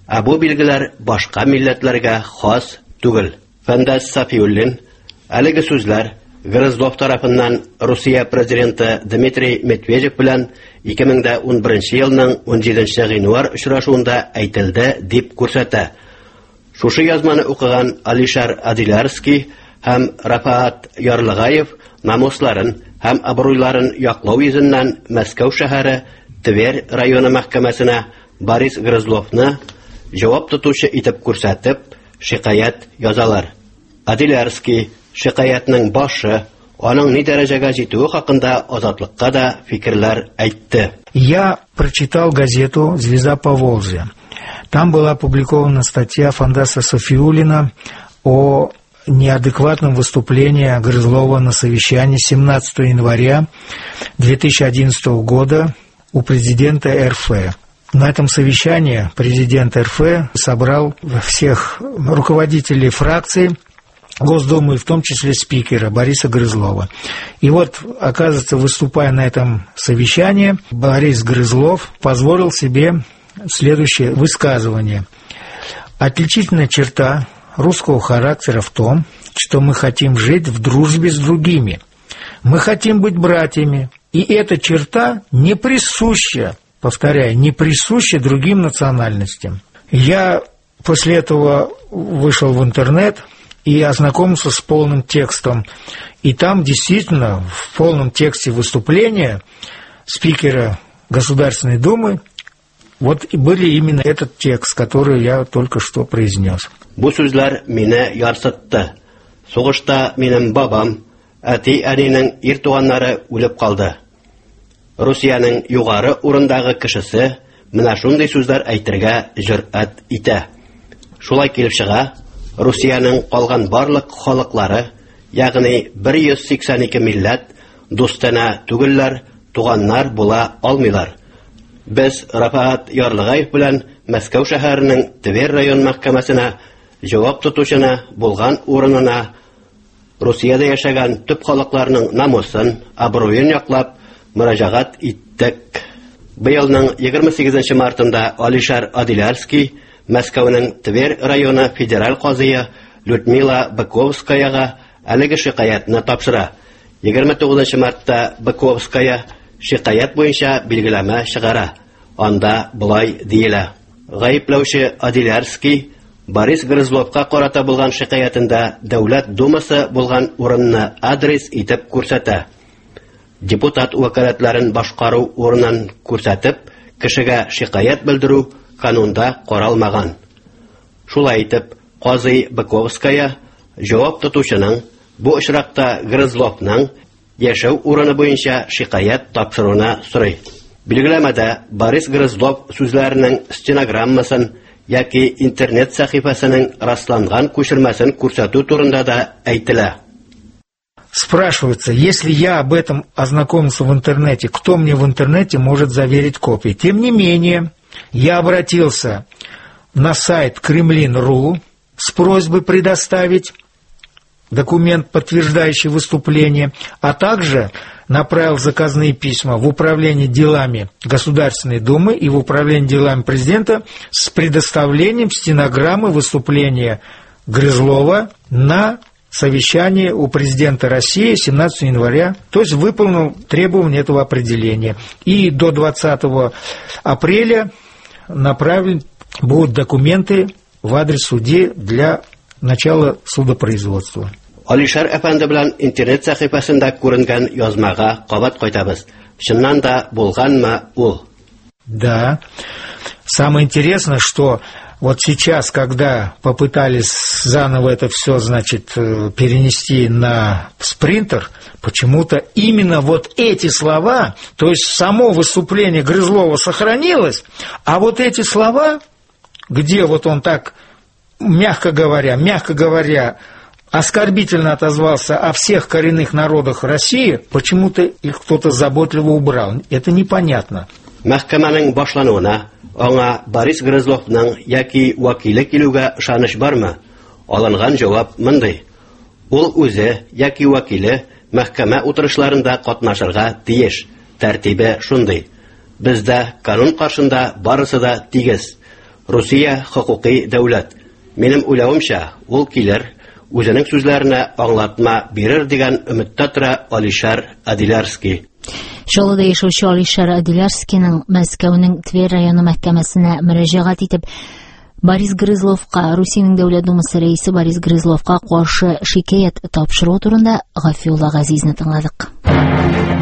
Бу билгеләр башка милләтләргә хас түгел. Фәндәс Сафиуллин әлеге сүзләр Грызлов тарафыннан Русия президенты Дмитрий Медведев белән 2011 елның 17 гыйнвар очрашуында әйтелде дип күрсәтә. Шушы язманы укыган Алишар Адилярский һәм Рафаат Ярлыгаев намусларын һәм абруйларын яклау йөзеннән Мәскәү шәһәре Тверь районы мәхкәмәсенә Борис Грызловны җавап тотучы итеп күрсәтеп, шикаят язалар. Адилярский шикаятның башы, аның ни дәрәҗәгә җитүе хакында Азатлыкка да фикерләр әйтте. Я прочитал газету «Звезда Поволжья». Там была опубликована статья Фандаса Сафиуллина о неадекватном выступлении Грызлова на совещании 17 января 2011 года у президента РФ. На этом совещании президент РФ собрал всех руководителей фракций Госдумы, в том числе спикера Бориса Грызлова. И вот, оказывается, выступая на этом совещании, Борис Грызлов позволил себе следующее высказывание. Отличительная черта русского характера в том, что мы хотим жить в дружбе с другими. Мы хотим быть братьями. И эта черта не присуща, повторяю, не присуща другим национальностям. Я после этого вышел в интернет и ознакомился с полным текстом. И там действительно в полном тексте выступления спикера Государственной Думы вот и были именно этот текст, который я только что произнес. Бу сүзләр мине ярсытты. Сугышта минем бабам, әти-әнинең ир туганнары үлеп калды. Русияның югары урындагы кешесе менә шундый сүзләр әйтергә җөрьәт итә. Шулай килеп чыга, Русияның калган барлык халыклары, ягъни 182 милләт дустана түгелләр, туганнар була алмыйлар. Без Рафаат Ярлыгаев белән Мәскәү шәһәренең Тверь район мәхкәмәсенә җавап тотучына булган урынына Русиядә яшәгән төп халыкларның намусын, абруен яклап мөрәҗәгать иттек. Быелның 28 мартында Алишар Адилярский Мәскәүнең Тверь районы федераль казые Людмила Быковскаяга әлеге шикаятны тапшыра. 29 мартта Быковская шикаят буенча билгеләмә чыгара. Анда булай диелә. Гаепләүче Адилярский Борис Грызловка карата булган шикаятында Дәүләт Думасы булган урынны адрес итеп күрсәтә. Депутат вәкаләтләрен башкару урынын күрсәтеп, кешегә шикаят белдерү канунда каралмаган. Шулай итеп, казый Быковская җавап тотучының бу очракта Грызловның яшәү урыны буенча шикаят тапшыруына сорый. Билгеләмәдә Борис Грызлов сүзләренең стенограммасын яки интернет сәхифәсенең расланган күчермәсен күрсәтү турында да әйтелә. Спрашивается, если я об этом ознакомился в интернете, кто мне в интернете может заверить копии? Тем не менее, я обратился на сайт Кремлин.ру с просьбой предоставить документ, подтверждающий выступление, а также направил заказные письма в Управление делами Государственной Думы и в Управление делами президента с предоставлением стенограммы выступления Грызлова на совещании у президента России 17 января, то есть выполнил требования этого определения. И до 20 апреля направлены будут документы в адрес судьи для начала судопроизводства. Алишар әфәнде белән интернет сәхифәсендә күренгән язмага кабат кайтабыз. Чыннан да булганмы ул? Да. Самое интересное, что вот сейчас, когда попытались заново это все, значит, перенести на спринтер, почему-то именно вот эти слова, то есть само выступление Грызлова сохранилось, а вот эти слова, где вот он так, мягко говоря, оскорбительно отозвался о всех коренных народах России, почему-то их кто-то заботливо убрал. Это непонятно. Мәхкәмәнең башлануына аңа Борис Грызловның яки вакиле килүгә ышаныч бармы? Алынган җавап мондый. Ул үзе яки вакиле мәхкәмә утырышларында катнашырга тиеш. Тәртибе шундый. Бездә канун каршында барысы да тигез. Русия хокукый дәүләт. Минем уйлавымча, ул килер, үзенең сүзләренә аңлатма бирер дигән өметтә тора Алишар Адилярский. Чаллыда яшәүче Алишар Адилярскийның Мәскәүнең Тверь районы мәхкәмәсенә мөрәҗәгать итеп, Борис Грызловка, Русиянең Дәүләт Думасы рәисе Борис Грызловка каршы шикаят тапшыру турында Гафиулла Газизны тыңладык.